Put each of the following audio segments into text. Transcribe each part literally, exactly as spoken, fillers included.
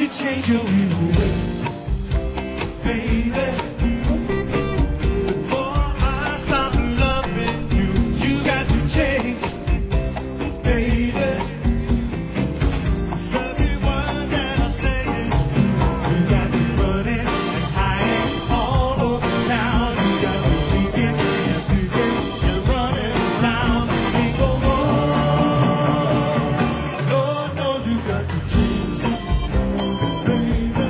to change your ways, baby. Before I stop loving you, you got to change, baby. So every word that I say is true. You got me running and hiding all over town. You got me speaking and thinking and running down the street. Oh, Lord knows you got to change, baby.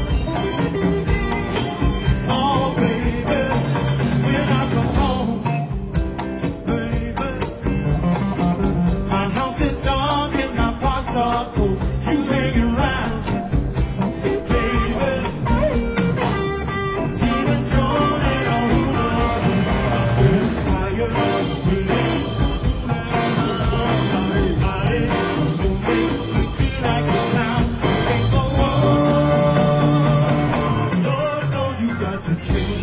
Oh, baby, when I come home, baby, my house is dark and my thoughts are cold. You hang around, baby. Even John and all who knows you. I'm tired of waiting. Everybody, you make me feel like a clown. Stay for one. Lord knows you got to change.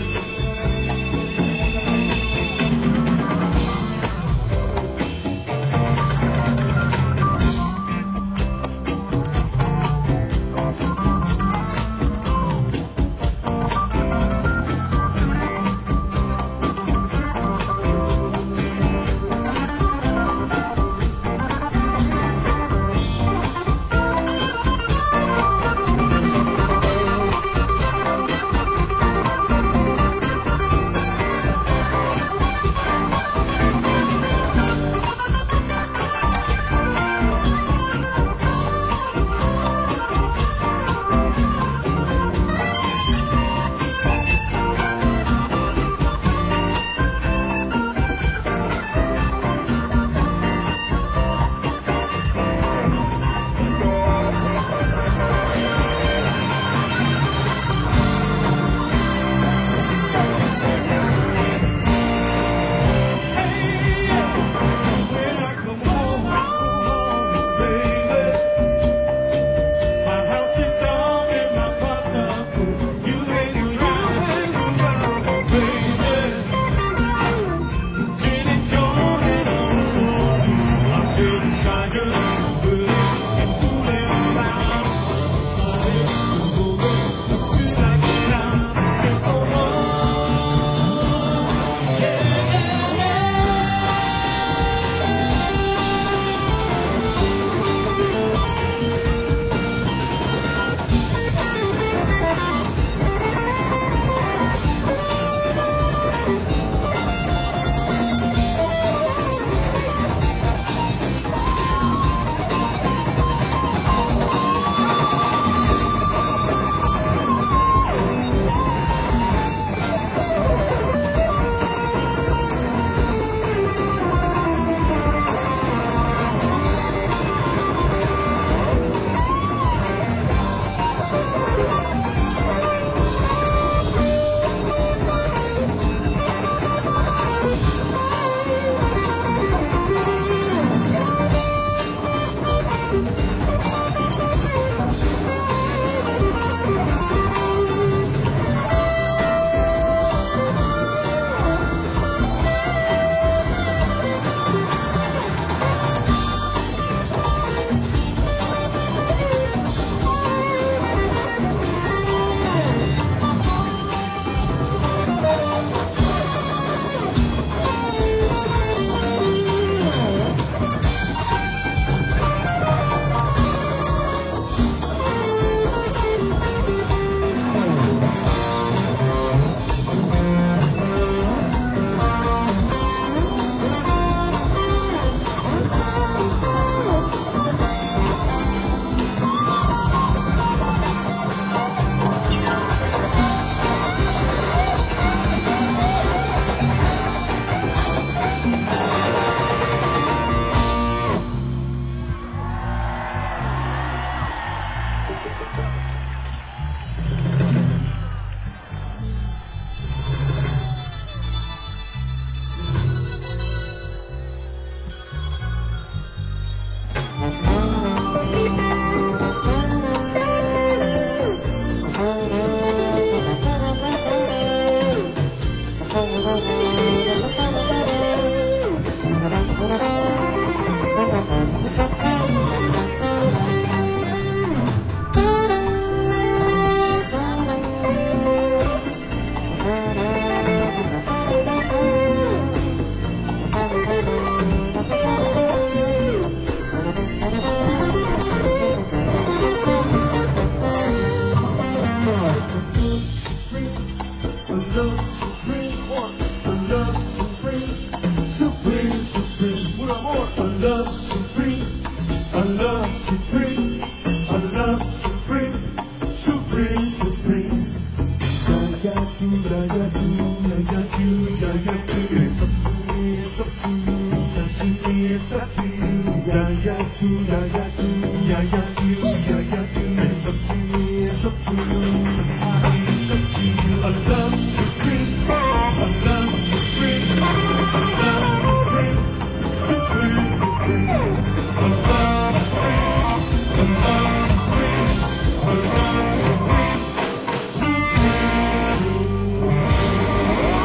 supreme, a love supreme, supreme, supreme. Yayatu, yayatu, yayatu, yayatu. It's up to me, it's up to you, it's up to me, it's up to you. Yayatu, yayatu, yayatu, yayatu. It's up to me, it's up to you, it's up to me, it's up to you. A love supreme, a love supreme, a love supreme, supreme, supreme. A love supreme, a love supreme, a love supreme, supreme, supreme.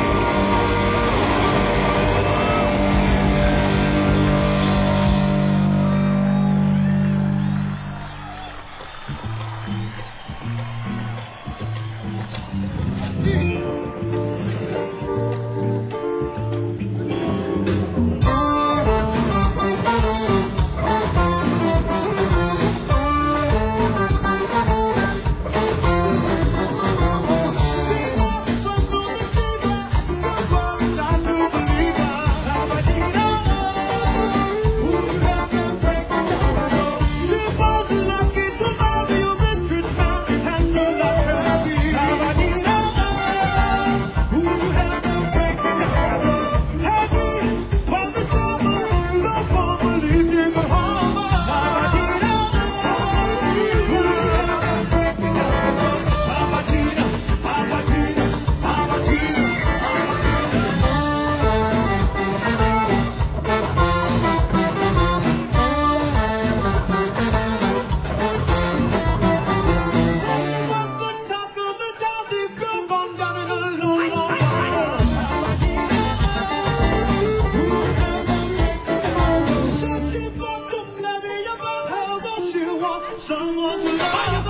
Someone to love.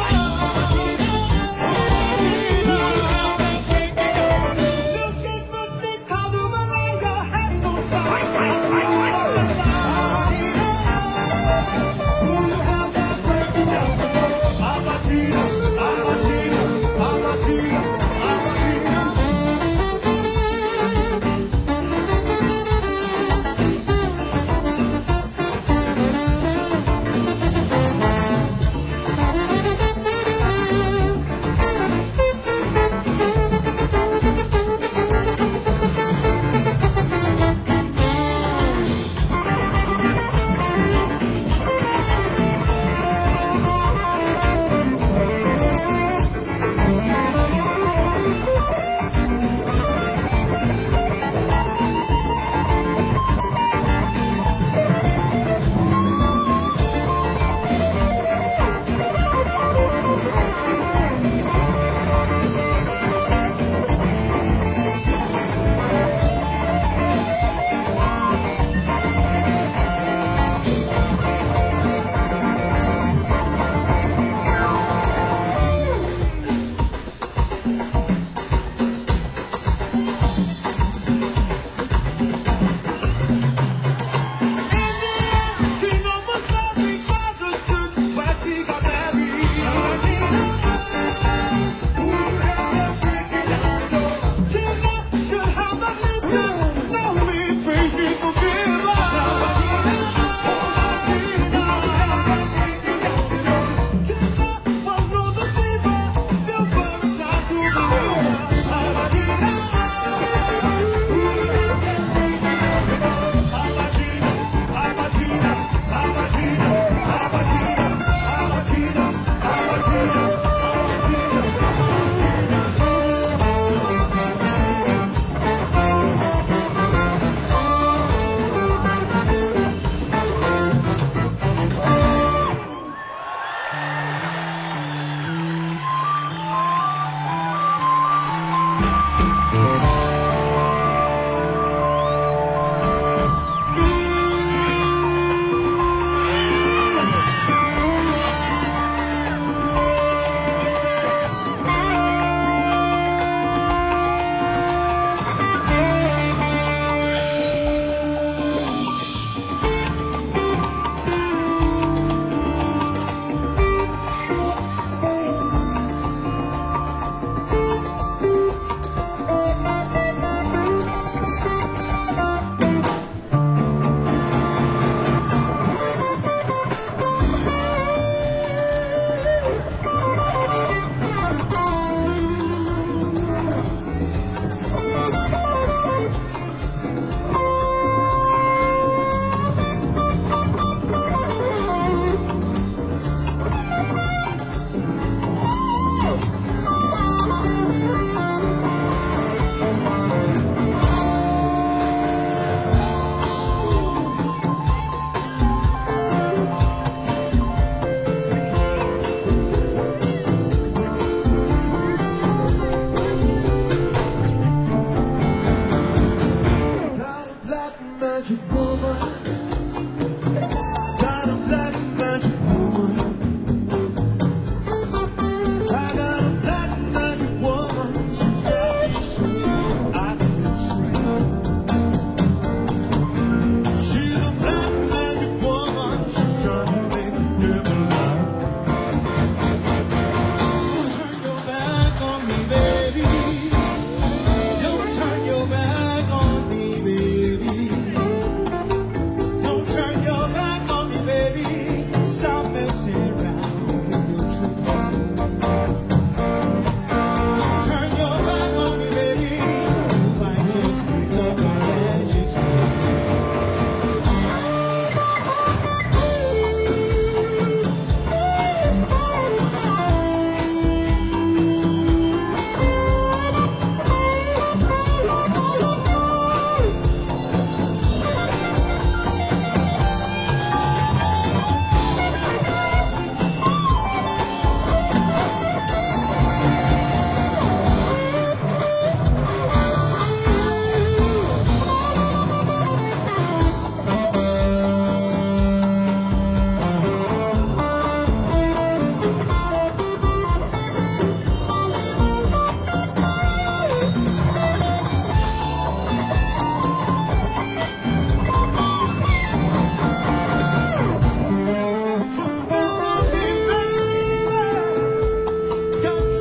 Let's get first thing, how do I lay your head to side? Who you have that breaking down? Abatina, Abatina, Abatina, Abatina.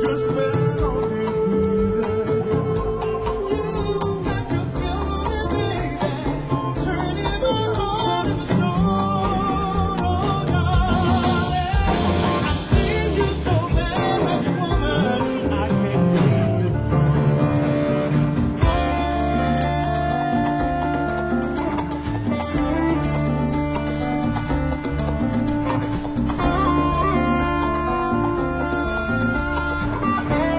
a spell on me, baby. You got your spell on me, baby. Turning my heart into stone, oh darling. I need you so bad, magic woman. I can't live without you.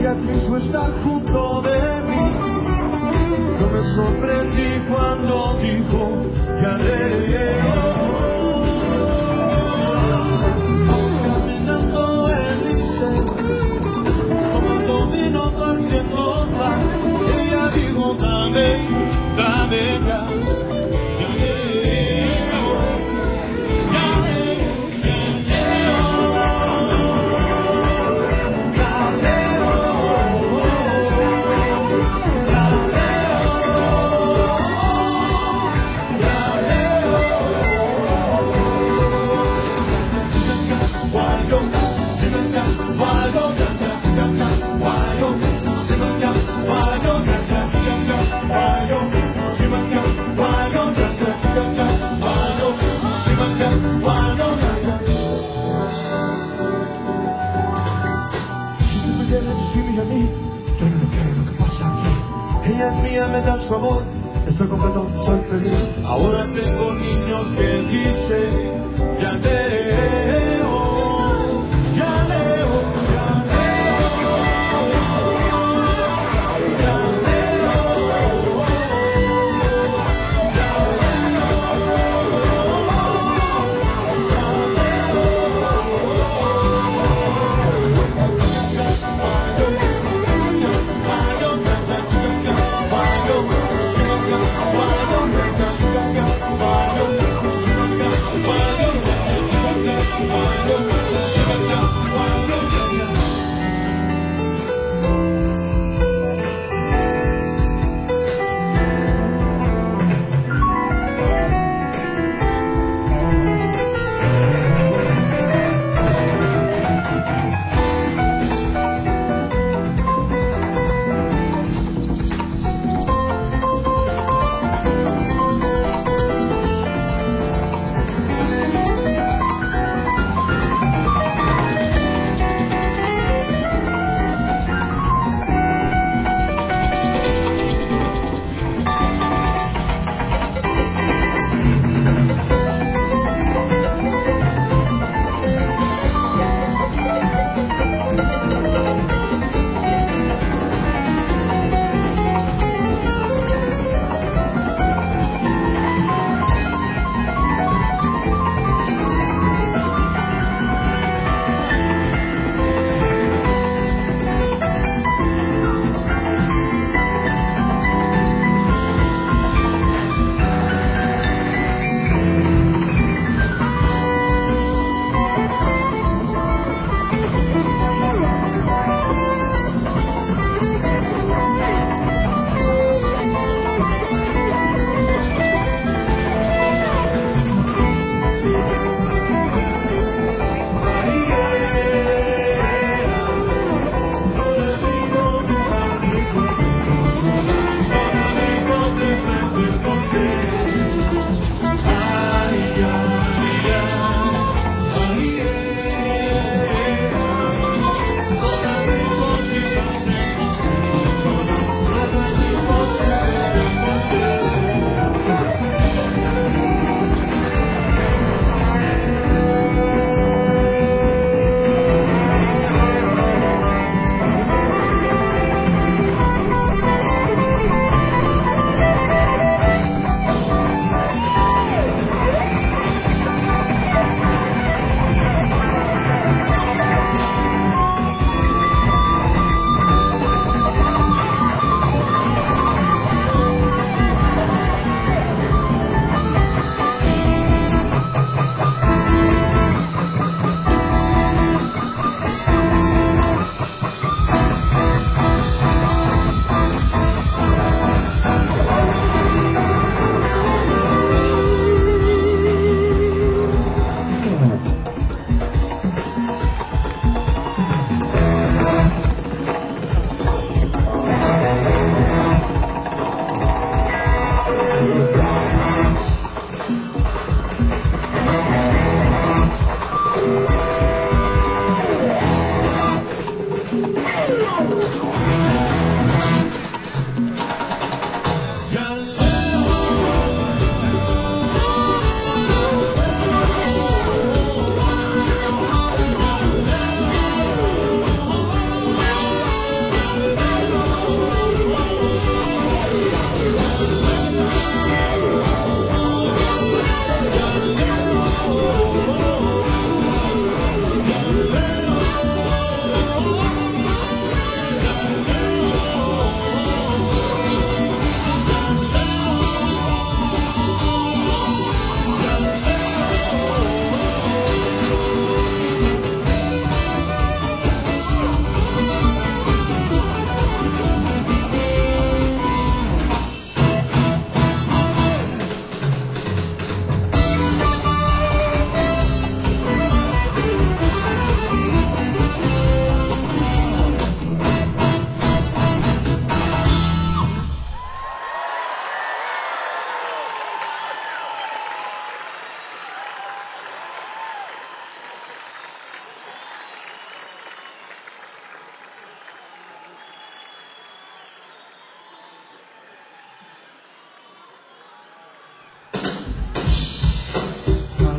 ella quiso estar junto de mí. Yo me sorprendí cuando dijo ya leo. Vamos caminando el liceo, tomando vino, partiendo paz. Ella dijo dame, dame ya. Resistirme a mí, yo no lo quiero lo que pasa aquí. Ella es mía, me da su amor, estoy completo, soy feliz. Ahora tengo niños que dicen ya leo, ya leo, ya leo, ya leo, Why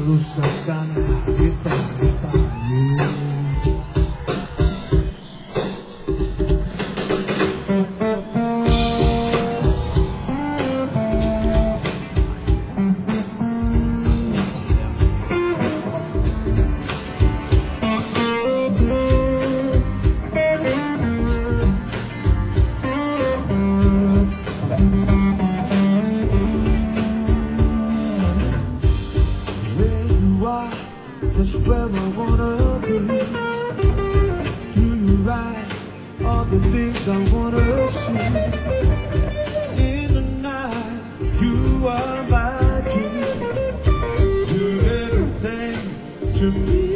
buscan ahorita, ahorita, yeah. That's where I wanna be. Do you write all the things I wanna see? In the night, you are my dream. You're everything to me.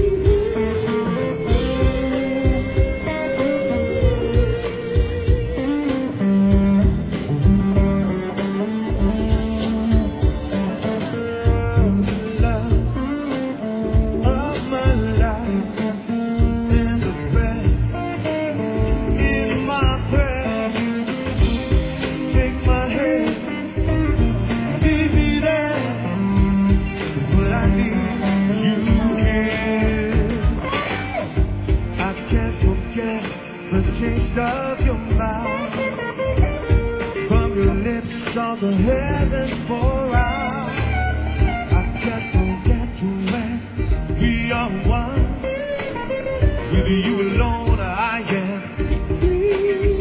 The taste of your mouth, from your lips all the heavens pour out. I can't forget you when we are one. With you alone I am free.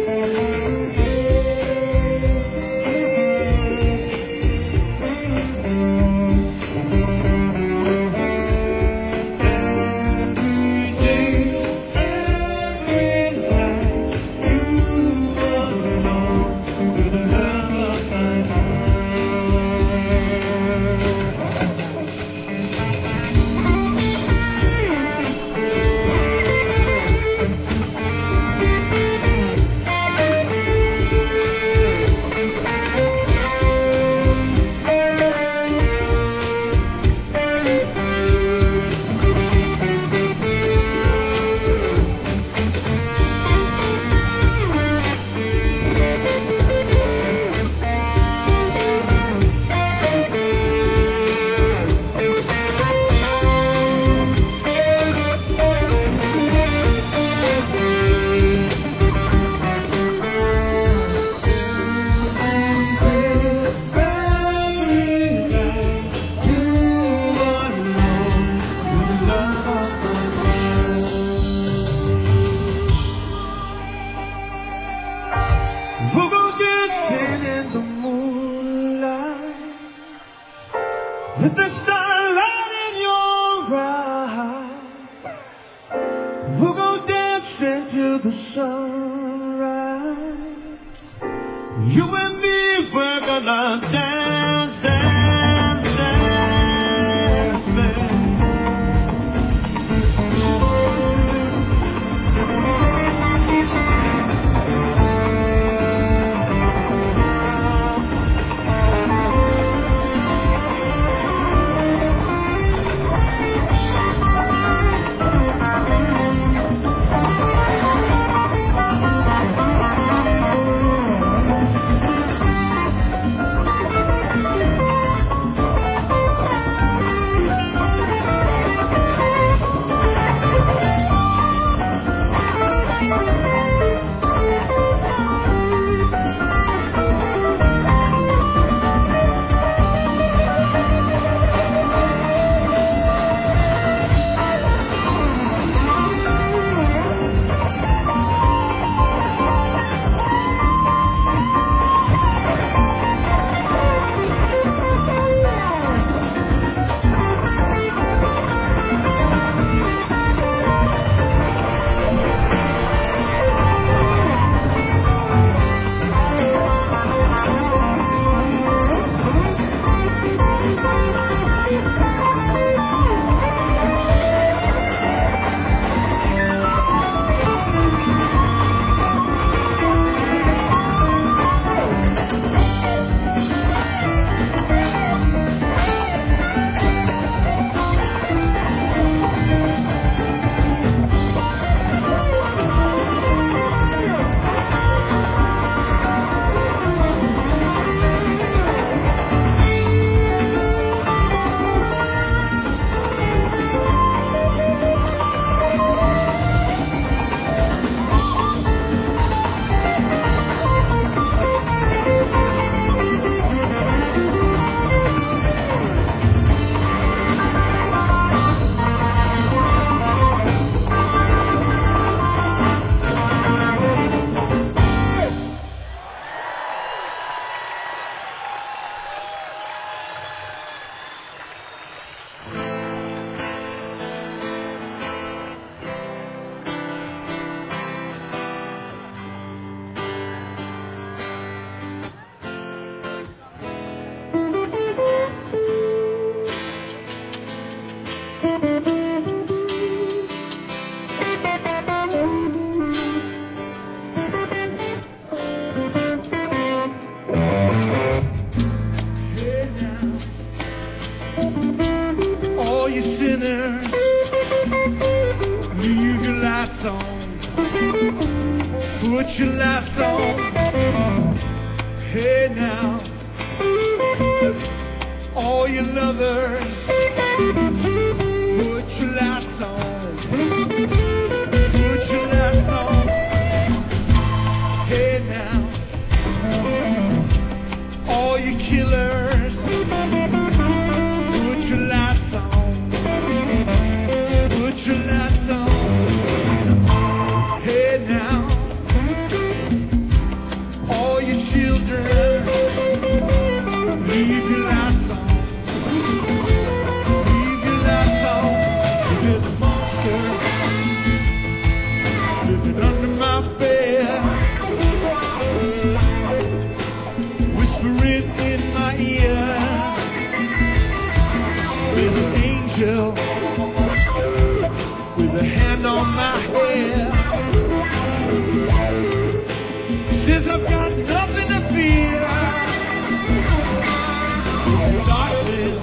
We'll go dancing in the moonlight with the starlight in your eyes. We'll go dancing till the sunrise. You and me, we're gonna dance, dance, dance, baby. Put your lights on. Hey now, all your lovers, put your lights on. Put your lights on. Hey now, all you killers, put your lights on. Put your lights on. Hey now, all your children, leave your lights on. Leave your lights on. 'Cause there's a monster living under my bed, whispering in my ear. There's an angel with a hand on my head. Says I've got nothing to fear. It's darkness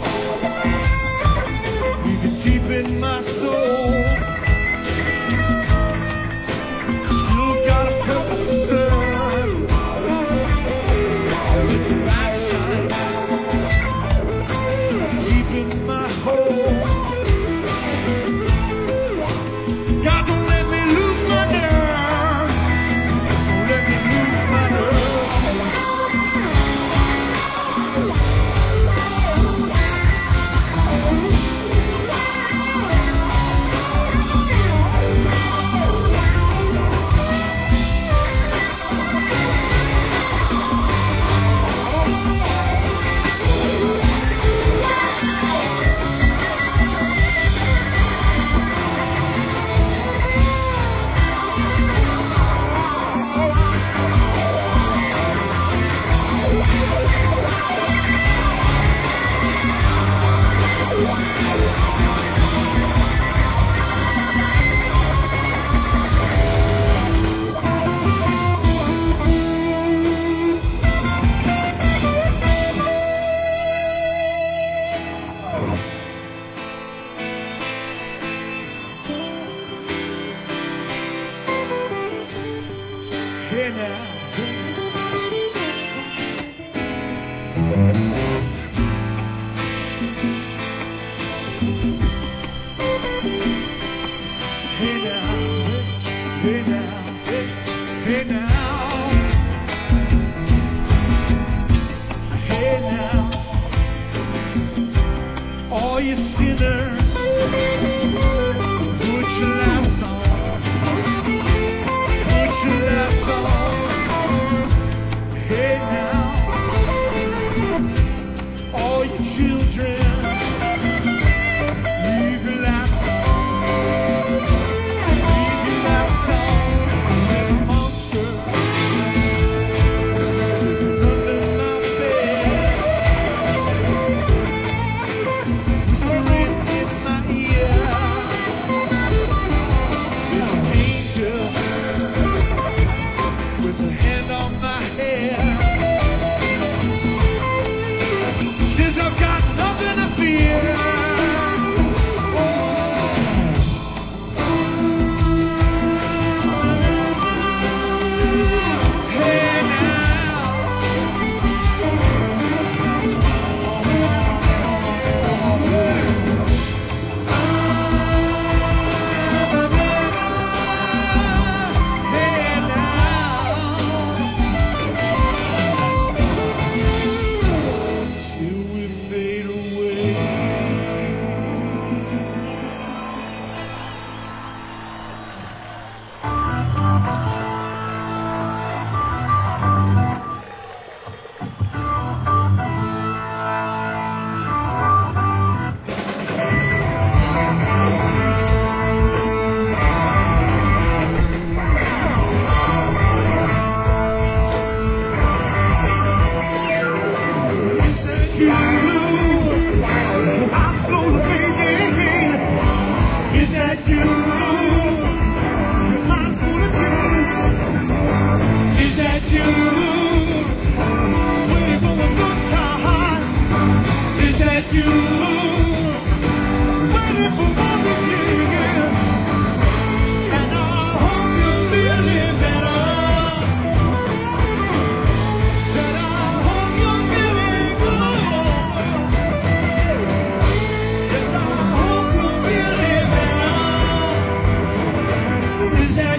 even deep in my soul. Still got a purpose to serve. So let your light shine deep in my hole. God, don't let me lose my nerve. Don't let me lose my nerve. Hey now, hey now, hey now, hey now, hey now, all you sinners, put your lights on. Put your lights on. Hey now, all your children, leave your lights on. Leave your lights on. 'Cause there's a monster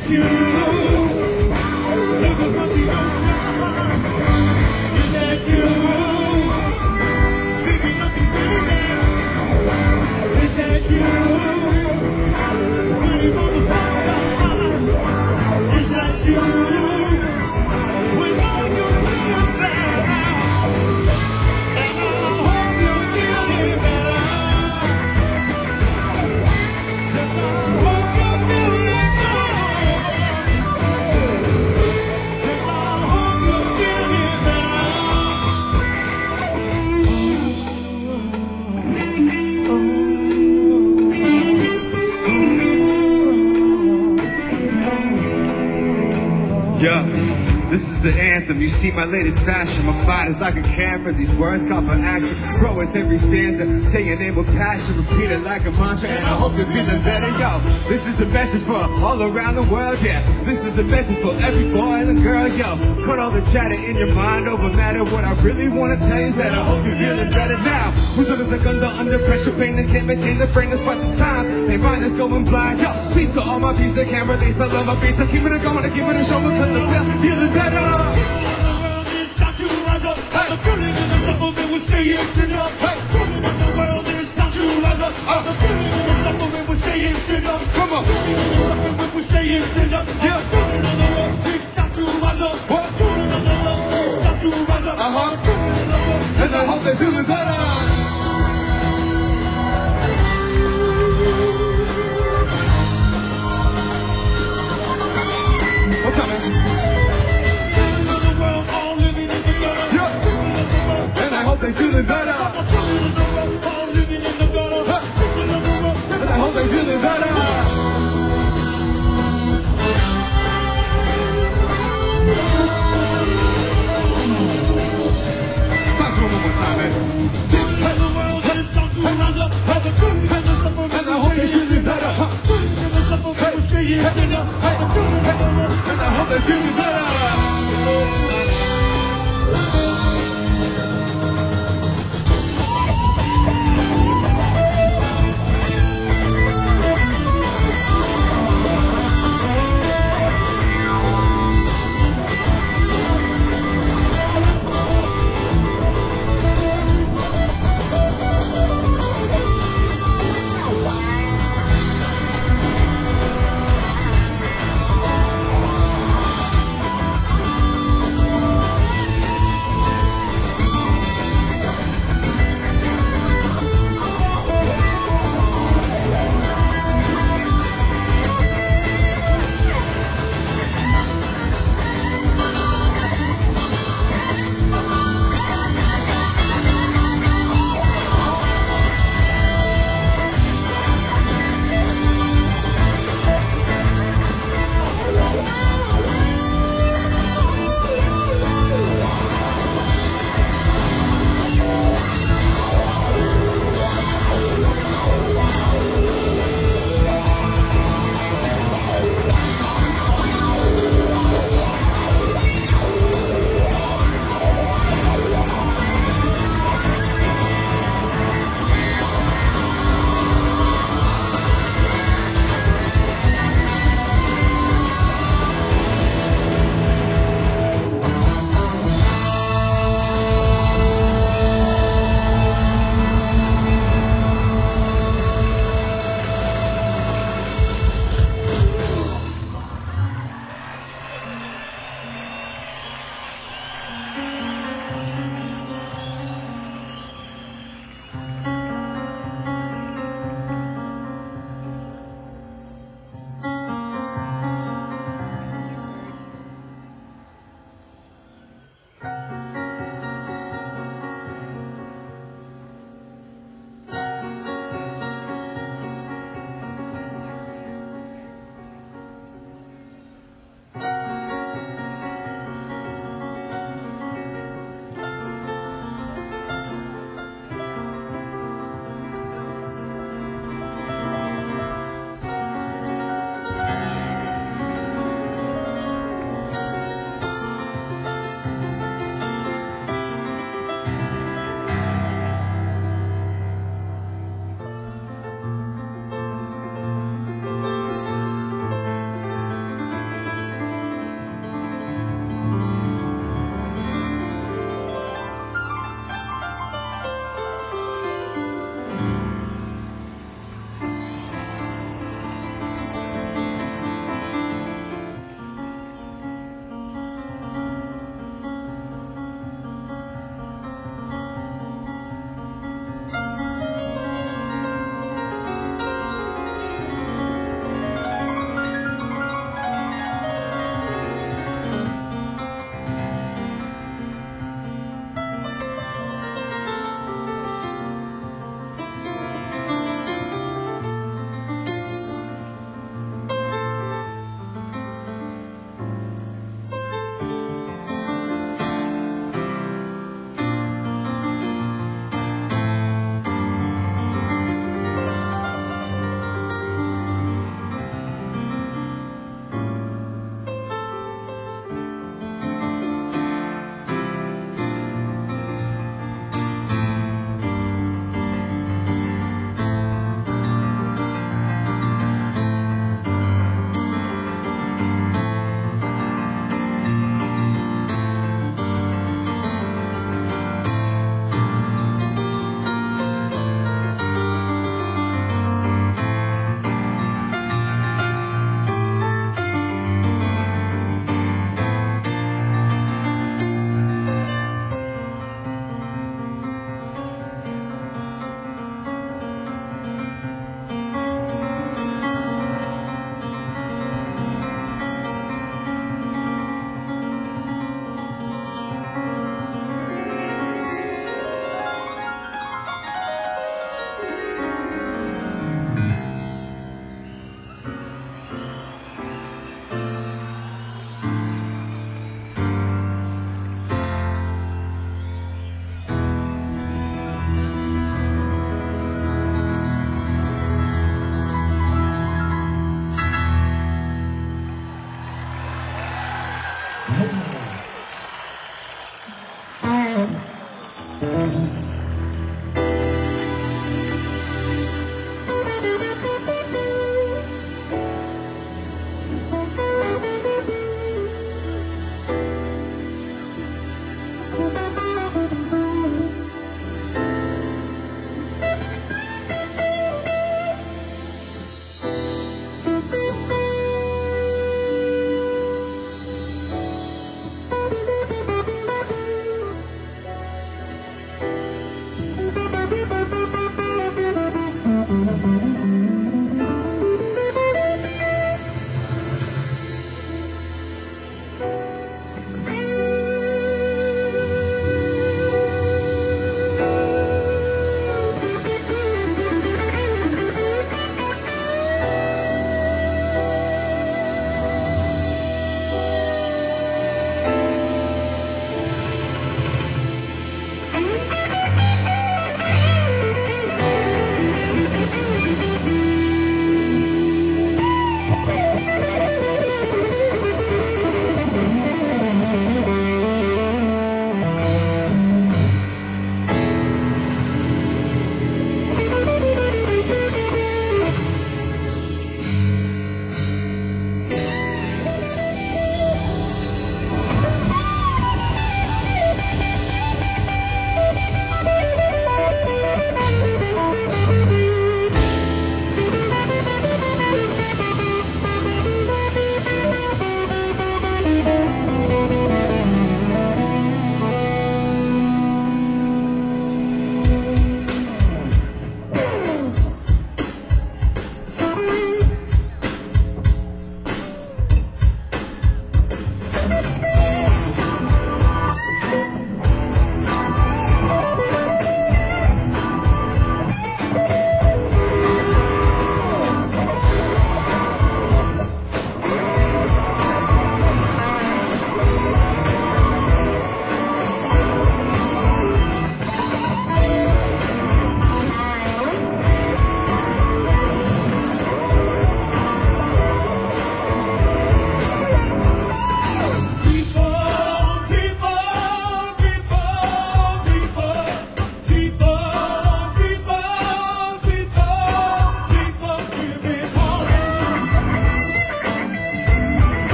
that you? Looking from the ocean. Is that you? Baby, nothing's better. Is that you? Waiting for the sunshine. Is that you? When all you see is black, and I hope you're feeling better. Yes, I hope you're feeling better. Yes, I hope you're feeling better. Yeah. This is the anthem, you see my latest fashion. My mind is like a camera, these words call for action. Grow with every stanza, say your name with passion. Repeat it like a mantra, and I hope you're feeling better. Yo, this is a message for all around the world, yeah. This is a message for every boy and girl, yo. Cut all the chatter in your mind over matter. What I really want to tell you is that I hope you're feeling better now. Who's living like under, under pressure, pain that can't maintain the brain, that's why some time. They mind is going blind, yo. Peace to all my peace that can't release. I love my beats, I keep it going, I keep it showing, cause I'm feeling better. The world is time to rise up. The feeling in the suffering will stay in stand up. The world is time to rise up. The feeling in the suffering will stay in stand up. Come on. The suffering will stay in stand up. Yeah. The world is time to rise up. What? The world is time to rise up. Uh huh. And I hope they're feeling better. What's up, man? They feeling better. All living in the gutter. And I hope they feeling better. Talk to him one more time, man. And the world has come to rise up. And the good and the suffering. And I hope they feeling better. And the suffering will stay in stand up. And I hope they feeling better.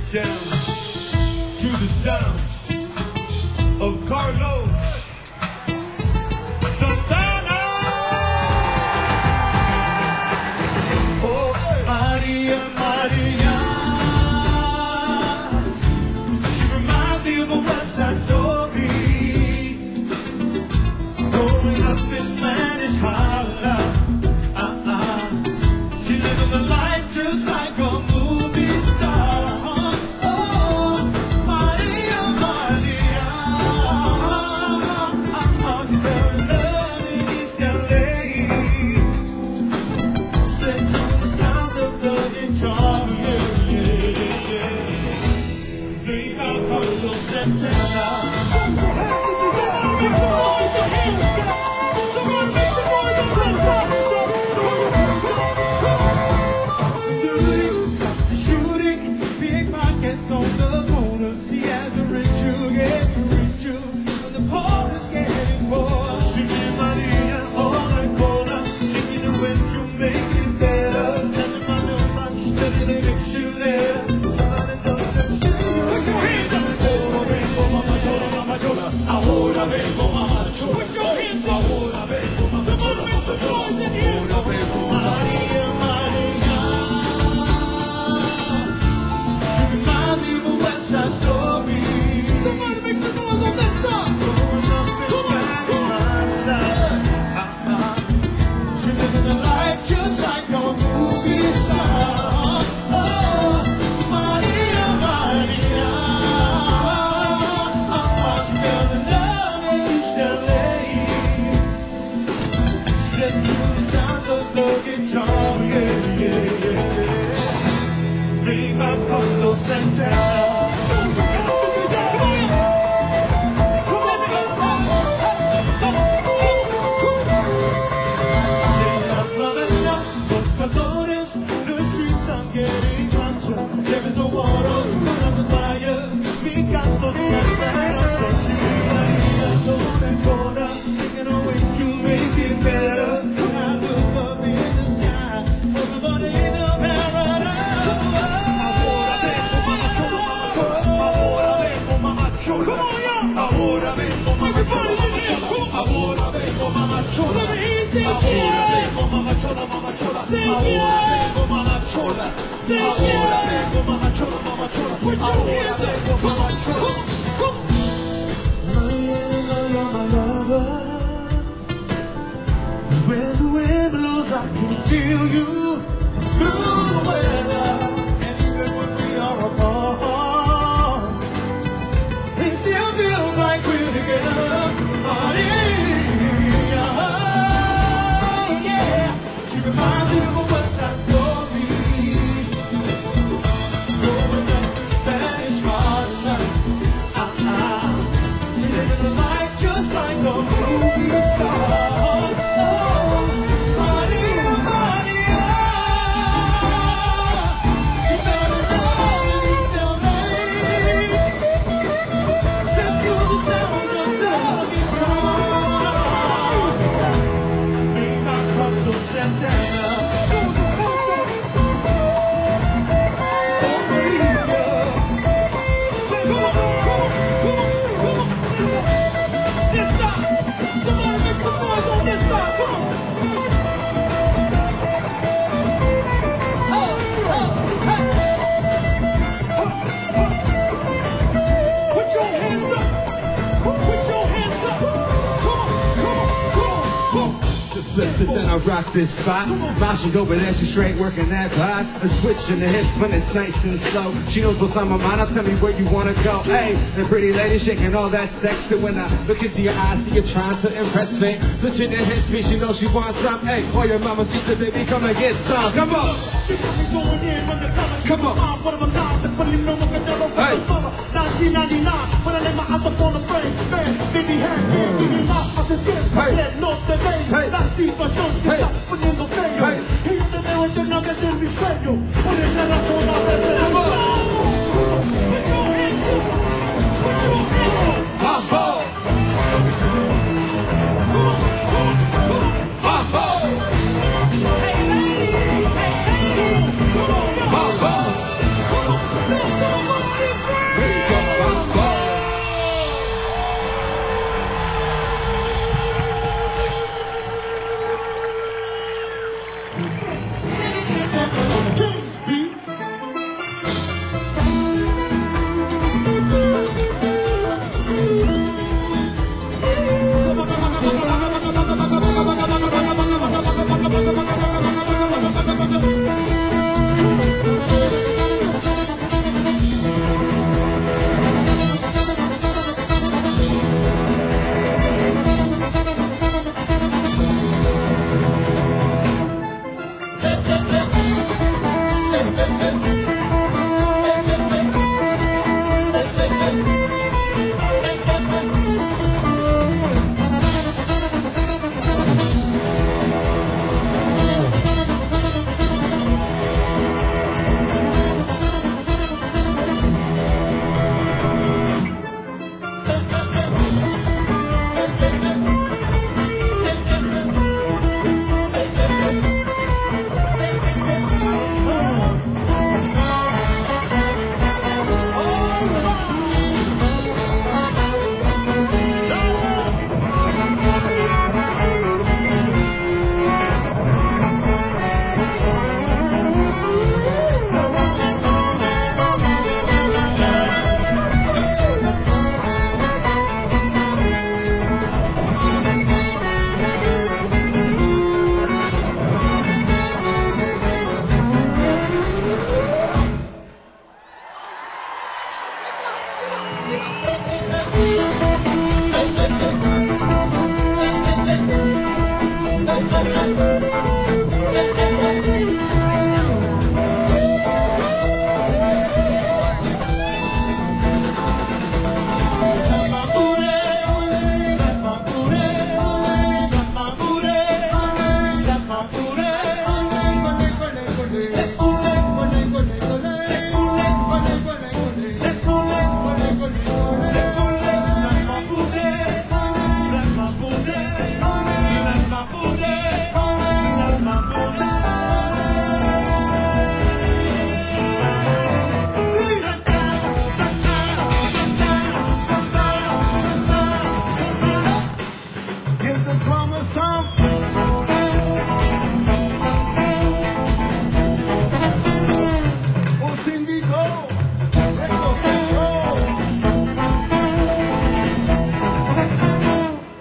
down to the sounds of Carlos Santana. Oh, Maria, Maria. She reminds me of a West Side Story. Growing up in Spanish Harlem. Uh-uh. She living the life just like a movie star. Oh, Maria, Maria. Uh-uh. She fell in love in East L A. Set to the sound of the guitar. Yeah, yeah, yeah. Played by Carlos Santana. On the corner, she has a ritual, yeah, ritual. When the party's getting bored, she be Maria on the corner, thinking of ways to make it better. And my new man steady, they make you there. Somebody just said, see you. Put your hands up. Ahora vengo, mama chola, mama chola. Ahora vengo, mama chola. Put your hands up. Ahora vengo, mama chola, mama chola. Ahora vengo, Maria, Maria. Side Story. Somebody make some noise on that song. Growing up in Spanish Harlem. Uh-uh. She living the life just like a movie star. Oh, Maria, Maria. Uh-uh. She fell in love in East L A. Set to the sound of the guitar. Yeah, yeah, yeah. Played by Carlos Santana. There is no water to put out the fire. Me canto de una esperanza. She Maria, corner, corner, thinking of ways to make it better. I look up in the sky, everybody in the paradise. Ahora vengo, mama chola, mama chola. Ahora vengo, mama chola. Come on, yeah. Ahora vengo, mama chola, mama chola. Ahora vengo, mama chola. Ahora vengo, mama chola, mama chola. Ahora vengo, mama chola. Ahora vengo, mama chola, mama chola. Ahora vengo, mama chola. Maria, my lover. When the wind blows, I can feel you through the weather. And even when we are apart, it still feels like we're together. Maria, yeah. She reminds me of a West Side Story. Growing up in Spanish Harlem. Uh-uh. She living the life just like a movie star. Oh, Maria, Maria. You fell in love in East L A. Set to the sounds of the guitar. Made by Carlos Santana. Flip this and I rock this spot. Marshall over there, she's straight working that vibe. A switch in the hips when it's nice and slow. She knows what's on my mind, I'll tell me where you wanna go. Hey, the pretty lady shaking all that sex. And when I look into your eyes, see you trying to impress me. Switching in his speech, she knows she wants some. Hey, all your mama see the baby, come and get some. Come on. She got me going in when the colors Come on. One of a kind, that's what you know, look at that over Hey. the summer. nineteen ninety-nine, when I lay my eyes up on the frame. Man, baby, hand, man, baby, mouth, I just get Hey. that north the day. Hey. That's deep, but don't Hey. get up, poniendo sello. Hey. Y yo te veo eternamente en mi sueño. Por esa razón, a veces Come on. Put your hands up. Put your hands up. Mambo. Mambo. Hey, lady. Hey, lady. Come on, yo. Mambo. Come on. Let's go.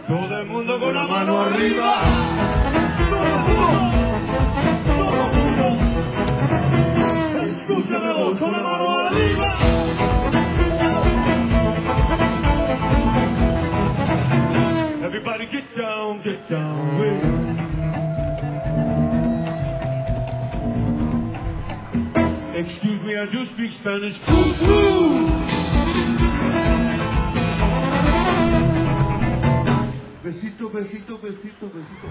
Todo el mundo con la mano arriba. Todo el mundo. Todo el mundo. Escúchame vos con la mano arriba. Everybody get down, get down with it. Excuse me, I do speak Spanish. Woo-hoo! Besito, besito, besito, besito.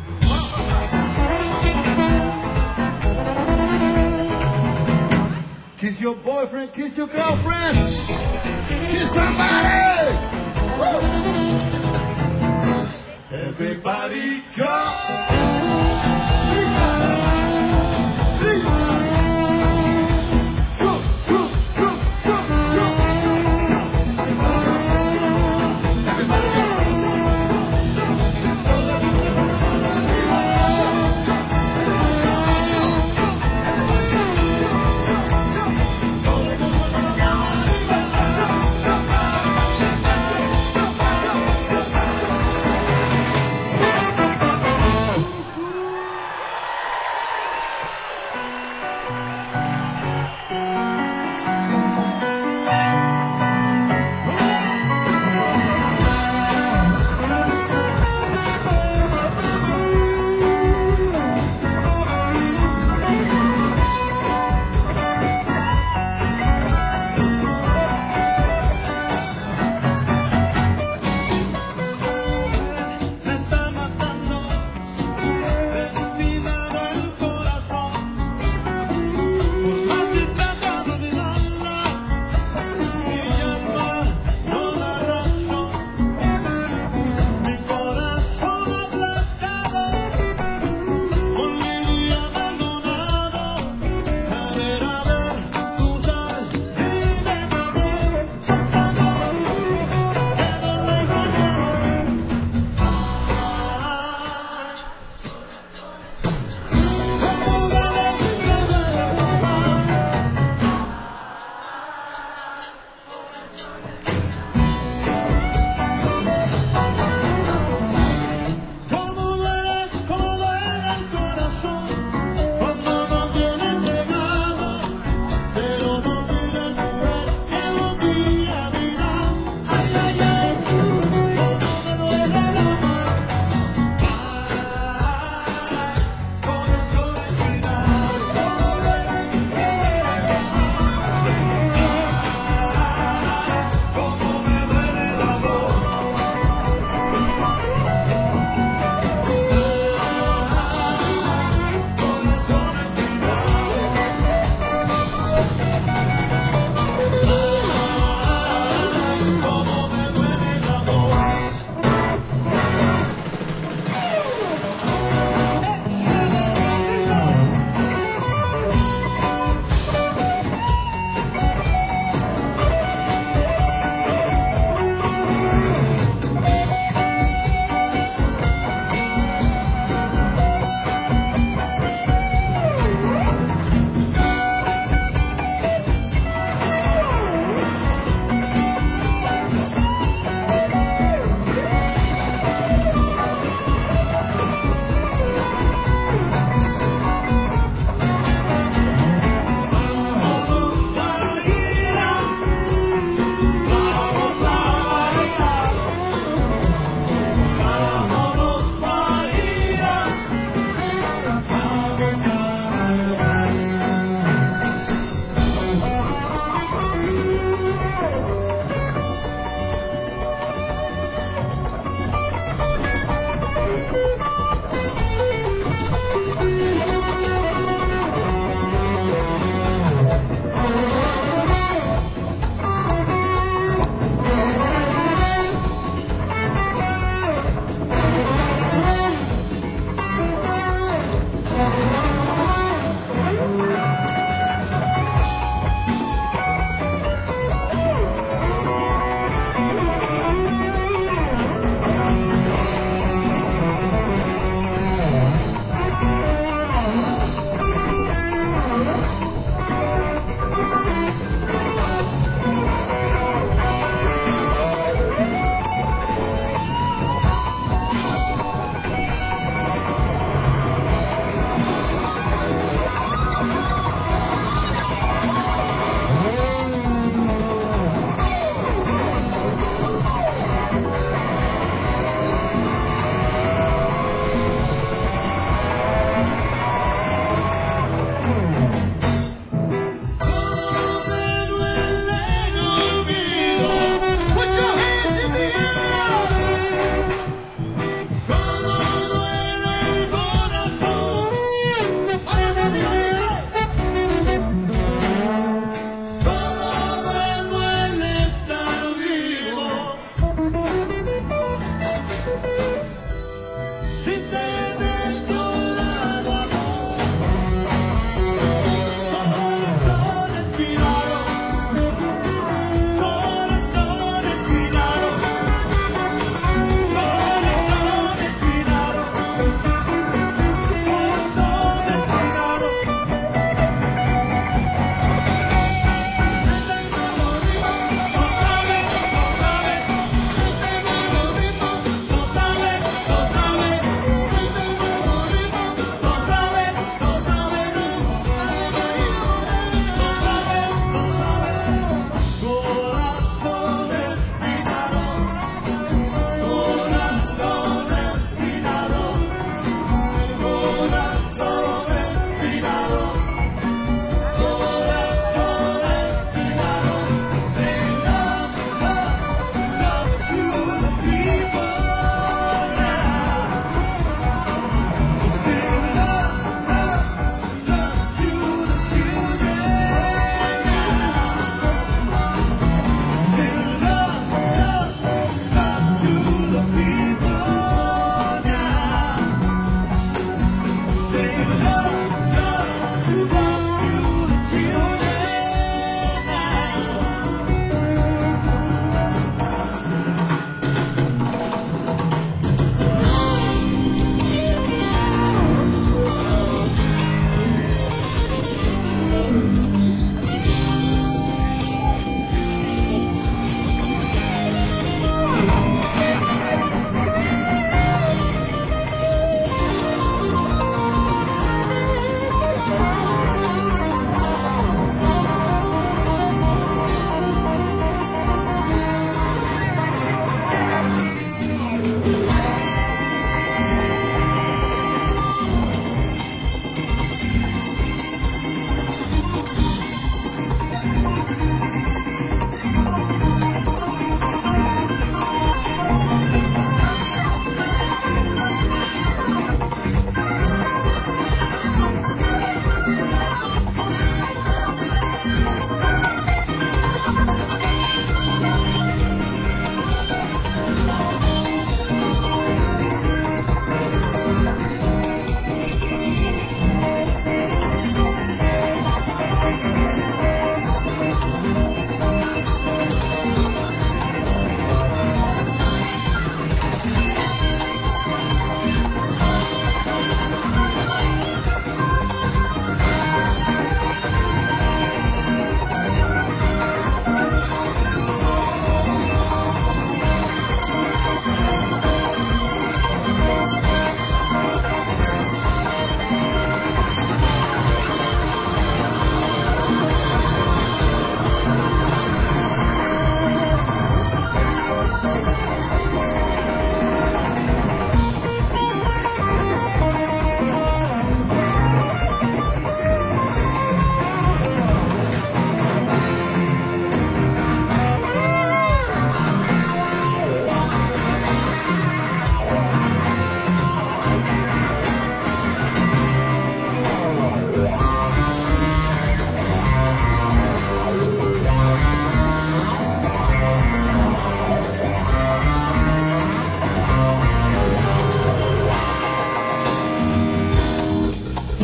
Kiss your boyfriend, kiss your girlfriend. Kiss somebody! Woo! Everybody jump!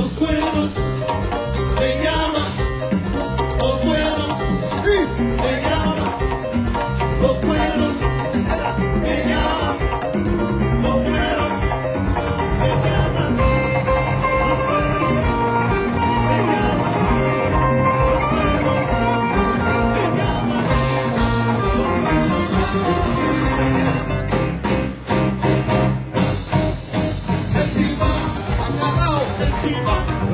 Los buenos me llaman, los buenos me llaman, los buenos me llaman, los buenos me llaman, los buenos me llaman, los buenos me llaman, los buenos me llaman. El Viva, acabado. El Viva.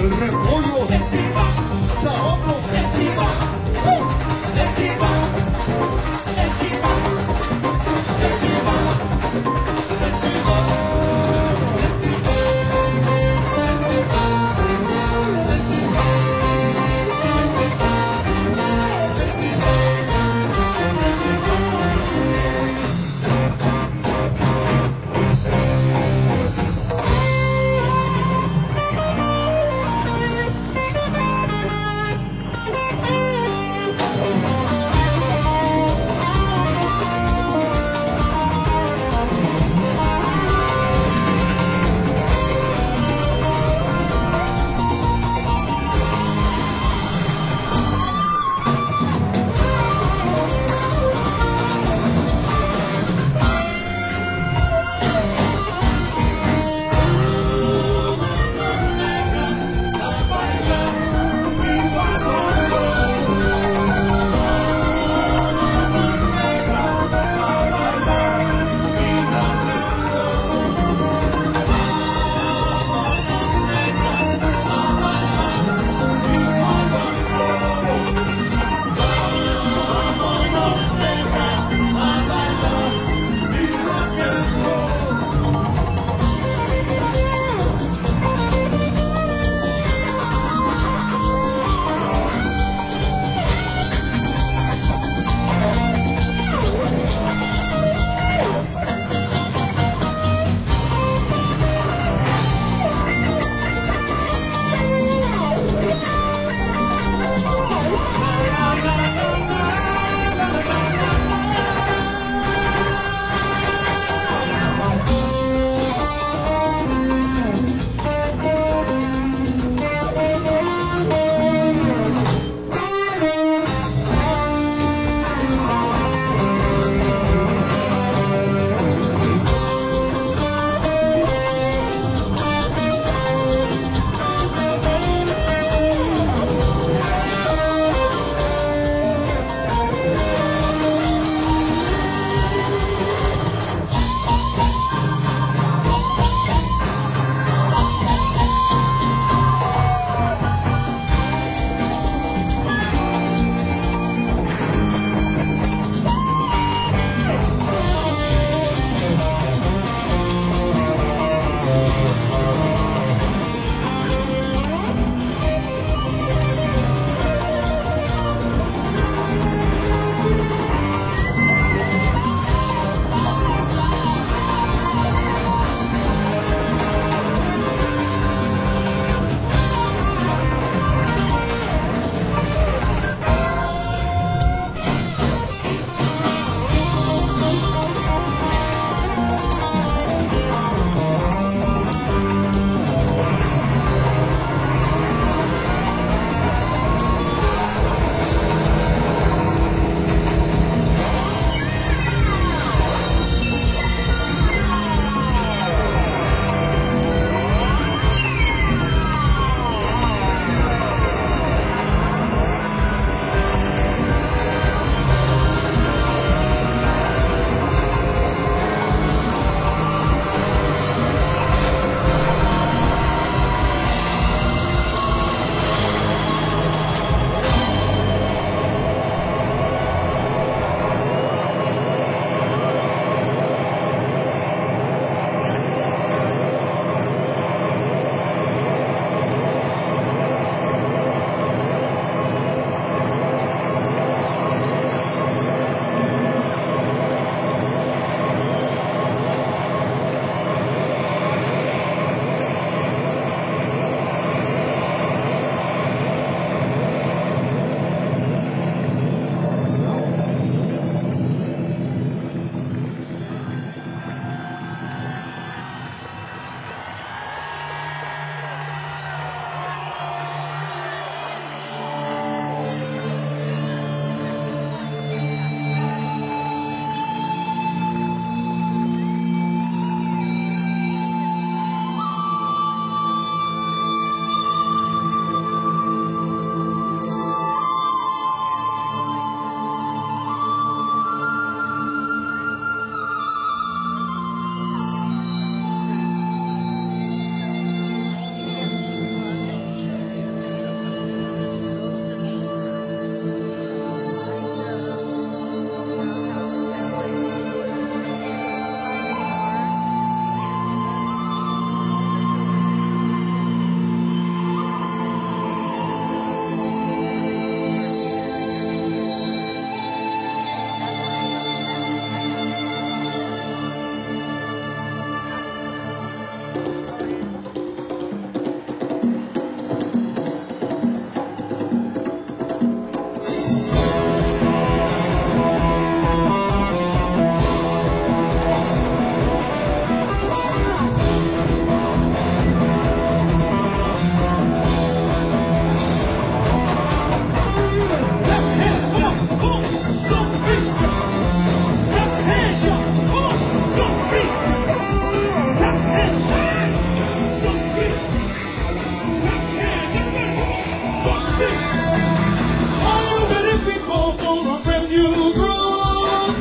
Are you ready, people, for a brand new groove?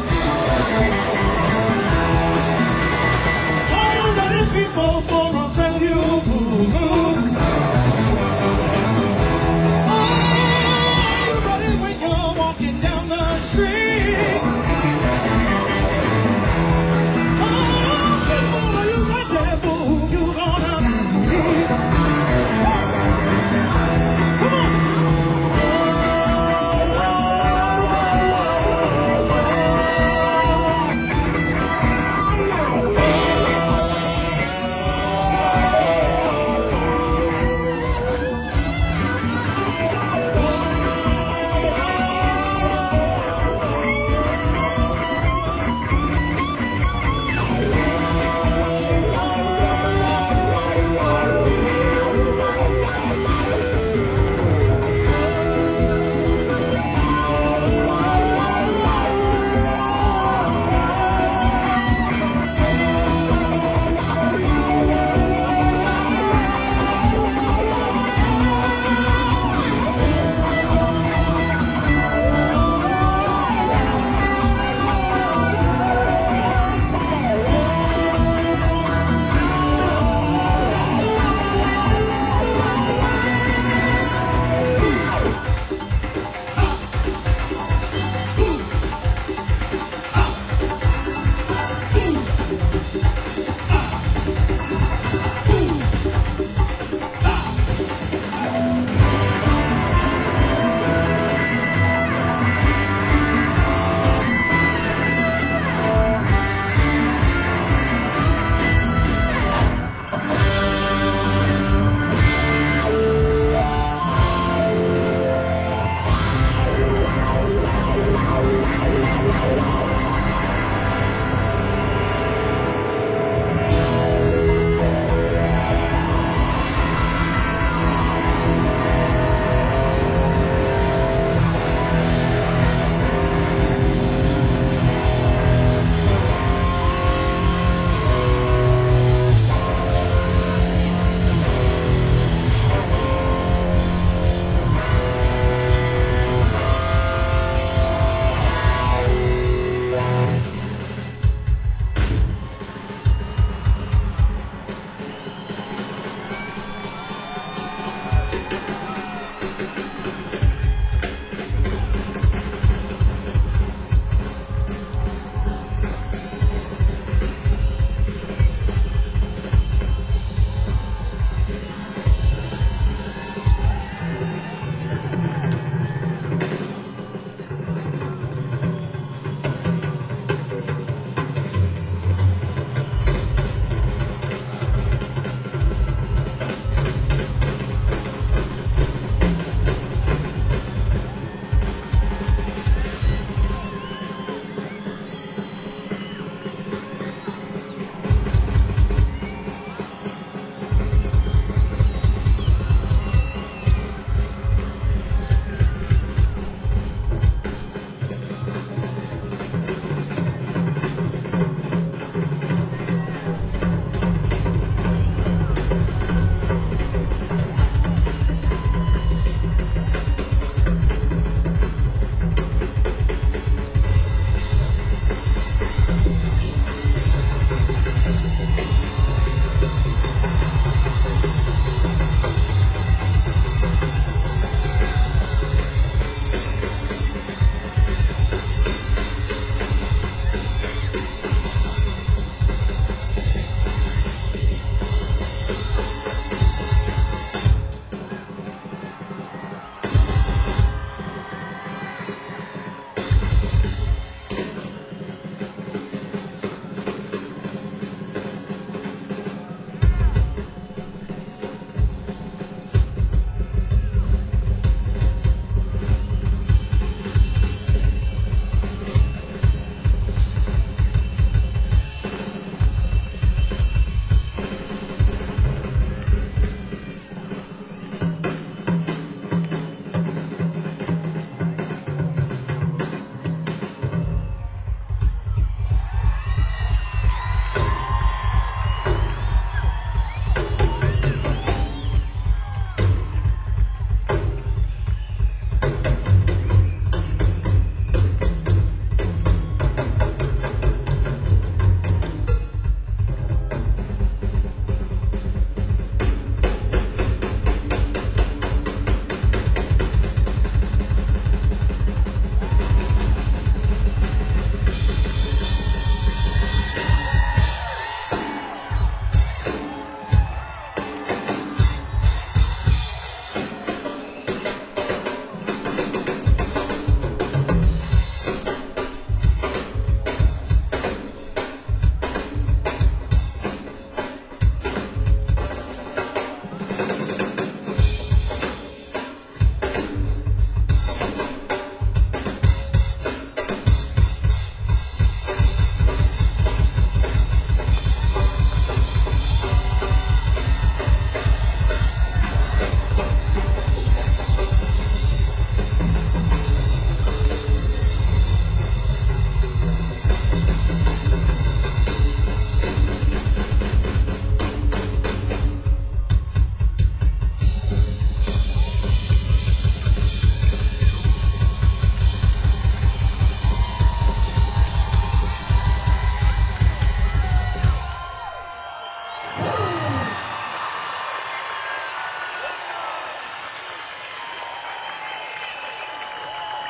Are you ready, people, for a brand new groove? Are you ready when you're walking down the street? Oh, people, are you ready for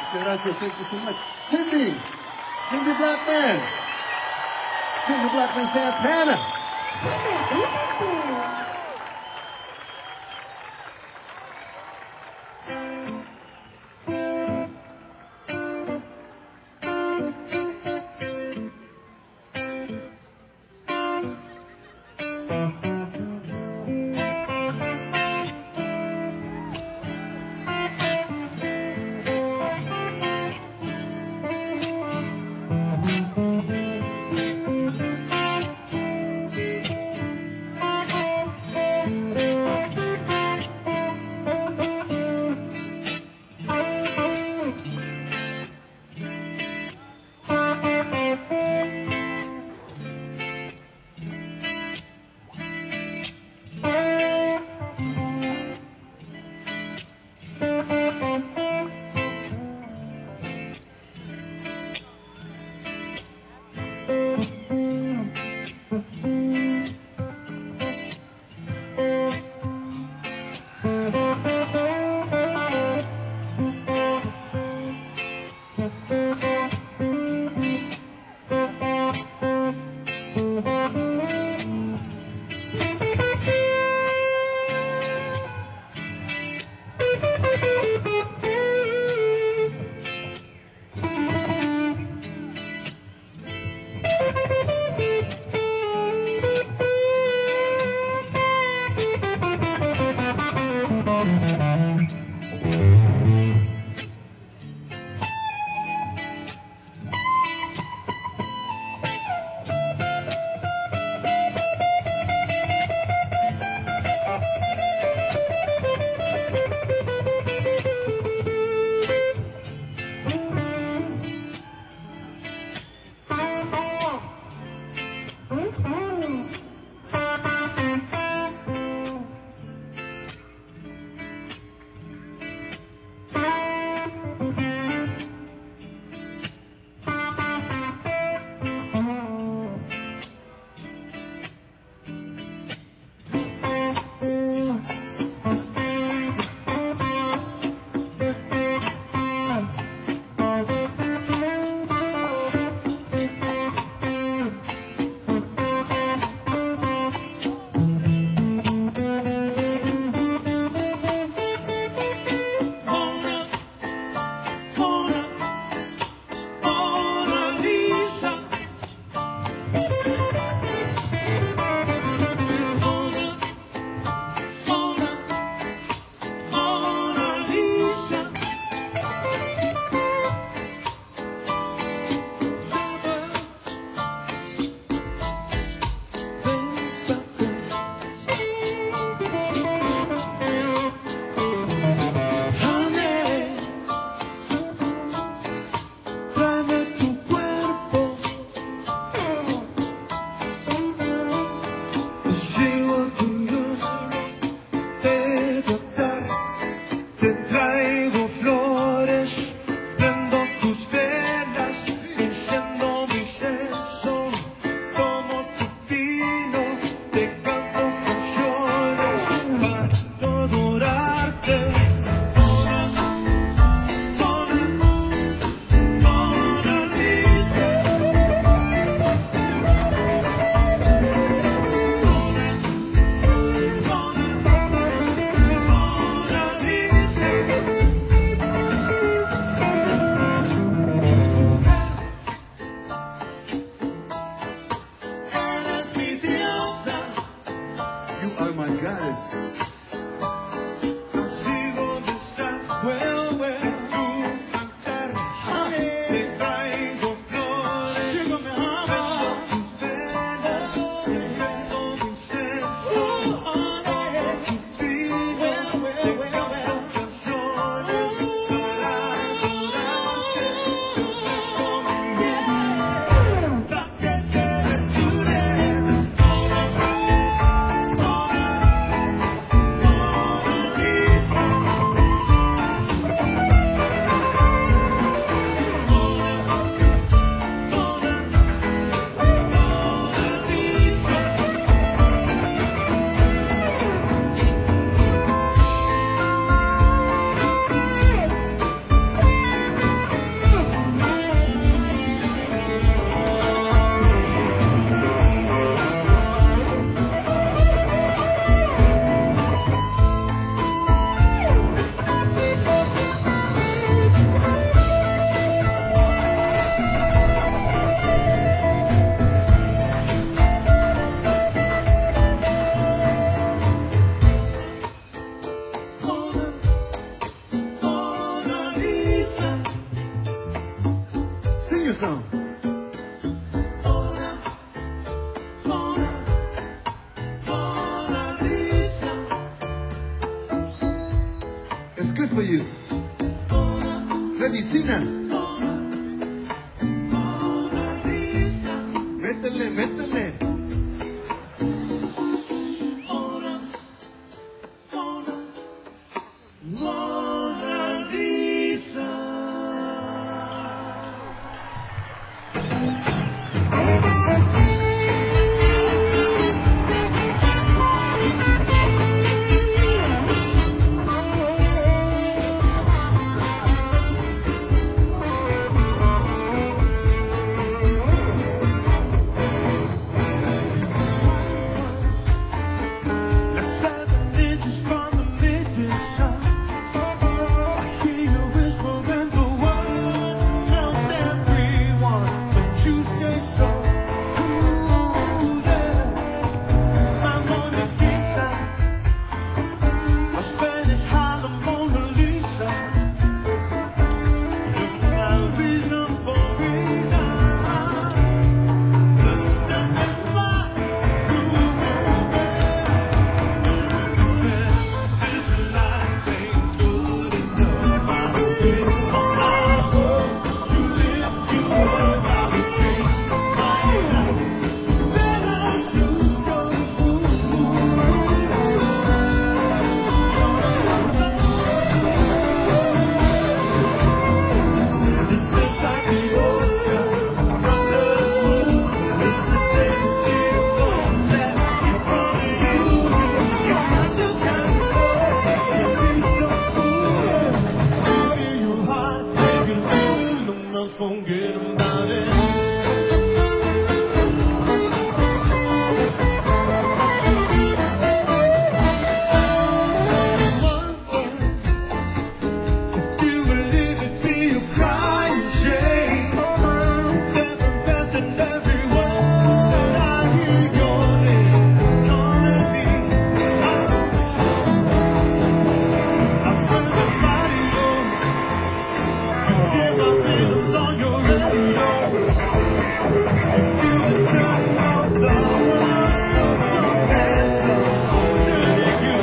Muchas gracias. Thank you so much. Cindy. Cindy Blackman. Cindy Blackman Santana. for you. Medicina. Métele, métele. Mona Lisa. The seven inches from the midday sun. I hear you whispering the words to melt everyone, but you stay so cool. Yeah. I'm gonna get that. A Spanish Harlem Mona Lisa. You're my reason for reason. The step in my groove. This life ain't good enough. I'm giving my world to lift you up. I will change my life. Then I'll shoot your It's just like the ocean under the moon. It's the same as the emotions that in front of you. You got the time to go. You'll be so smooth. Feel your heart, make it feel. Don't not forget about it. One thing, if you believe it, be a crying shame. Never meant that every word I hear your name calling me. I'm sure I've heard the radio. You hear my rhythms on your radio. You feel the turning of the world so, so fast. Turning you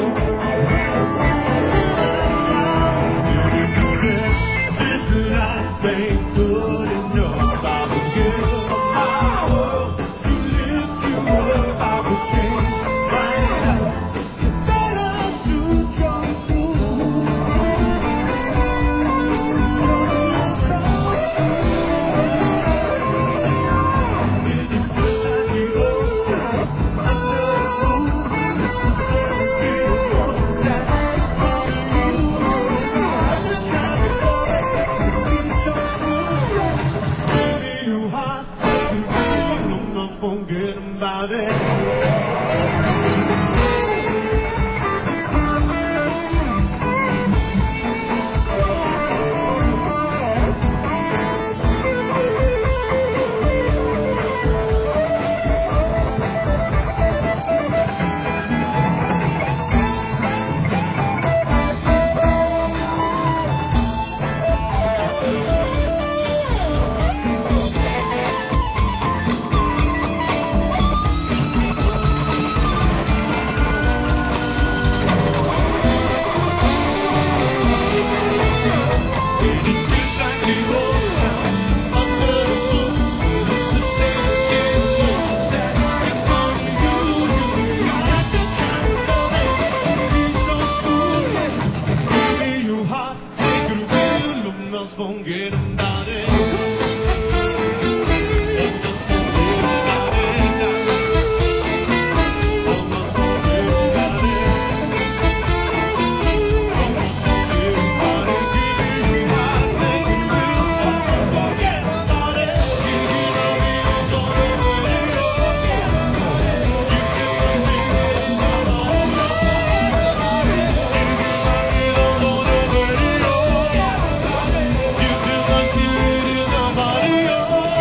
You said this life ain't good enough. I will give my world to lift you up. I will change my life to better suit your mood. You're so smooth. It is just like the ocean under the moon. It's the same as the emotions that follow you. At the time you go, be so smooth. Baby, you hot, baby, don't not forget about it. It is just like the ocean under the moon. It's the same as the emotions that in front of you. You got the time to go, be so smooth. Baby, you hot, make it real. Don't not forget about it. Don't not forget about it. Don't not forget about it. Don't not forget about it. Baby, you hot, make it real. Don't not forget about it. You know me, don't know where it is. You feel me, don't know where it is. You don't know where it is. You feel like you need nobody else.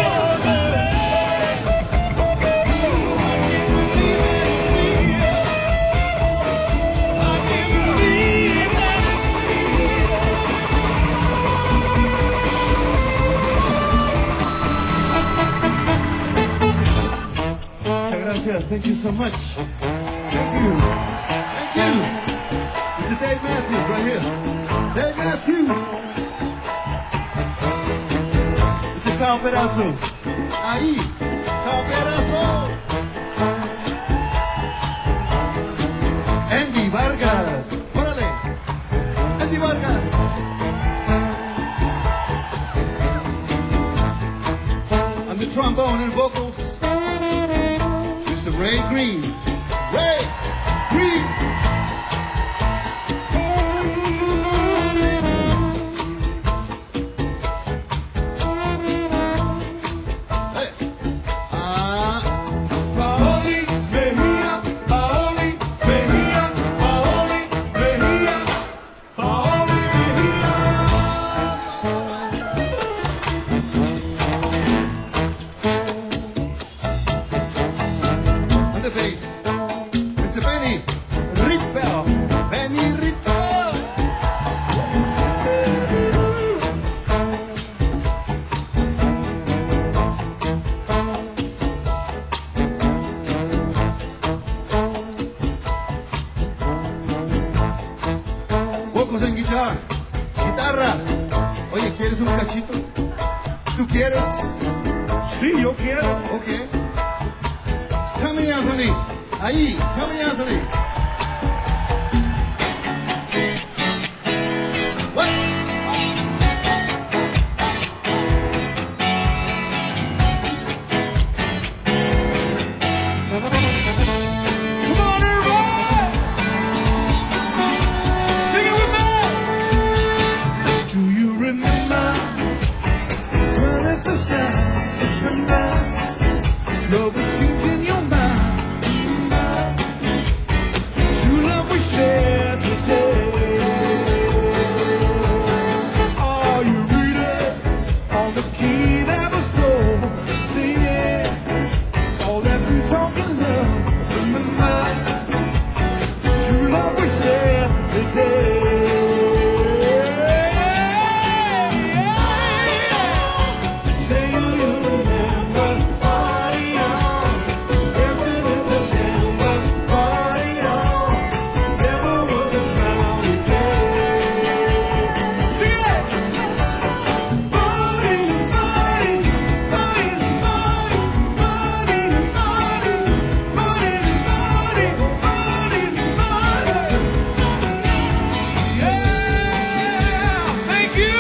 Gracias. Thank you so much. Thank you. Thank you. It's Dave Matthews right here. Dave Matthews. Este Cao Pedazo. Ahí, Cao Pedazo. Andy Vargas. Órale. Andy Vargas. On the trombone and vocals, Mister Ray Green. Ray Green. Hey. Ah. Paoli Mejia, Paoli Mejia, Paoli Mejia, Paoli Mejia. On the bass, Mister Benny Ritbell. Benny Ritbell. Vocals en guitarra. Guitarra. Oye, ¿quieres un cachito? ¿Tú quieres? Sí, yo quiero. Ok. Tommy Anthony. Ahí, Tommy Anthony. What? Come on, everybody! Sing it with me! Do you remember? As well as the stars, September. Love was sweet in your mind. True love we shared today. Are you reading on the key that was so singing? All that we talking love, remember? True love we shared today. Say you remember, party on. Dancing in September, party on. Never was a cloudy day. Sing it! Party, party, party, party, party, party, party, party, party, party. Yeah! Thank you!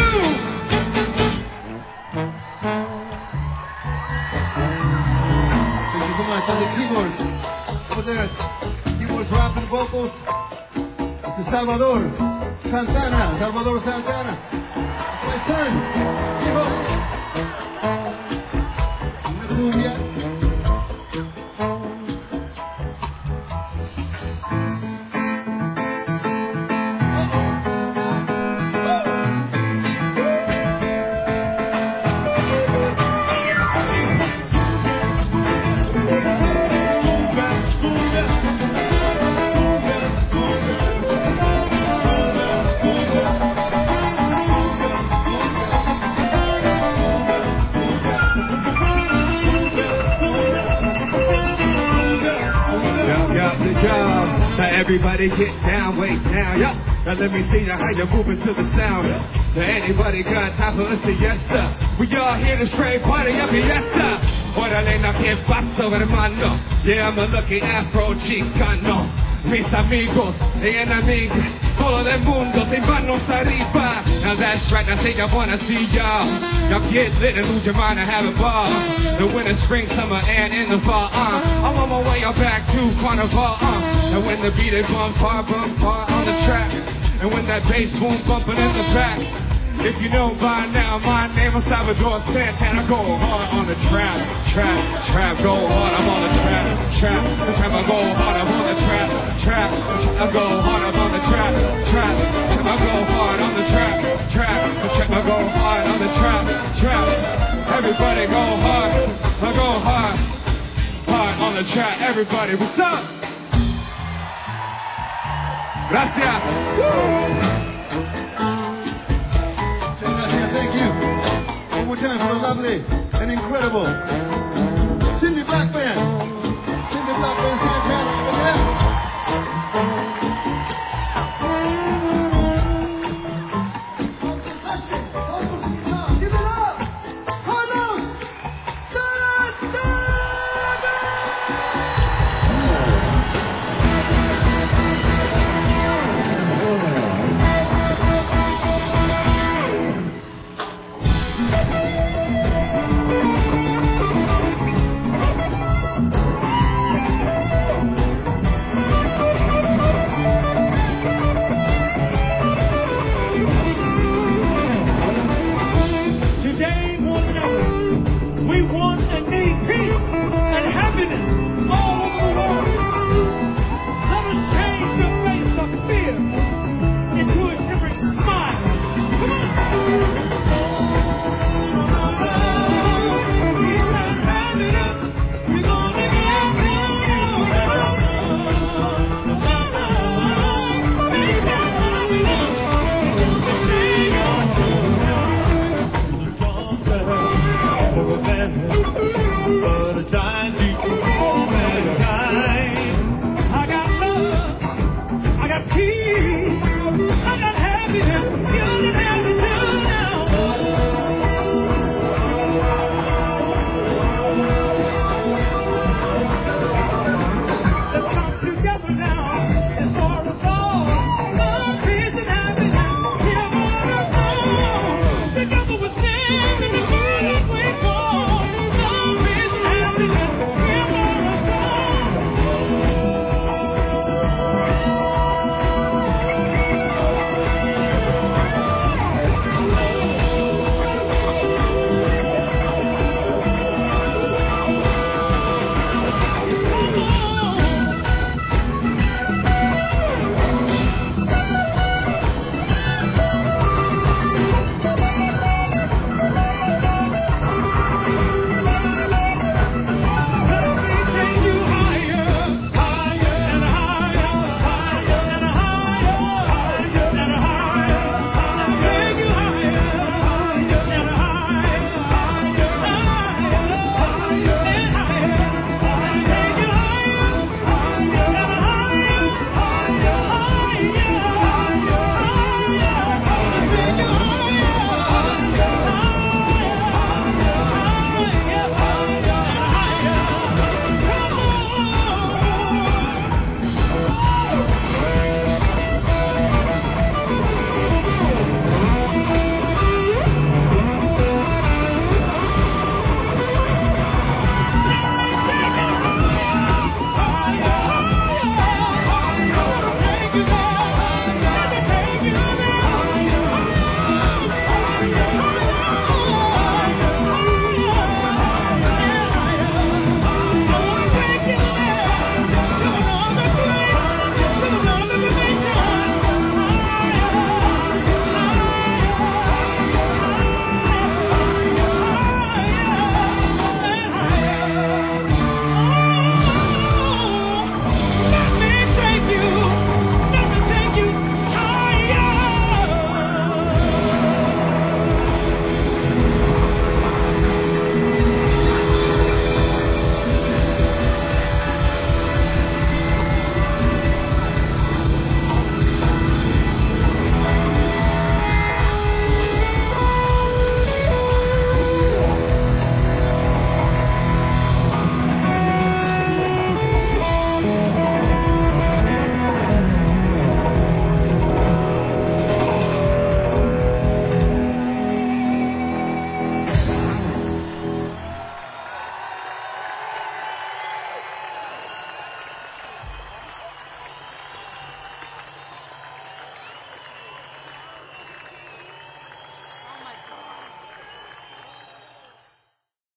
Thank you so much. On the keyboards, over there, keyboards, rap and vocals, it's Salvador Santana. Salvador Santana. It's my son. Hijo. Una cumbia. Yup, yup, the job. Now everybody get down, way down, yup. Now let me see how you're moving to the sound. Now anybody got time for a siesta? We all here to straight party up fiesta. Órale, no, ¿qué pasó, hermano? Yeah, I'm a lucky Afro Chicano. Mis amigos y enemigas, todo el mundo te manos arriba. Now that's right, now say I wanna see y'all. Y'all get lit and lose your mind and have a ball. The winter, spring, summer, and in the fall. Uh, I'm on my way out back to Carnival. Uh, and when the beat it bumps hard, bumps hard on the track. And when that bass boom bumping in the back. If you know by now, my name is Salvador Santana. Go hard on the trap, trap, trap. Go hard, I'm on the trap, trap, trap. I go hard, I'm on the trap, trap. I go hard, I'm on the trap, trap. Trap, I go hard on the trap, trap. Trap, I go hard on the trap, trap. Everybody go hard, I go hard, hard on the trap. Everybody, what's up? Gracias. Woo! Thank you. One more time for the lovely and incredible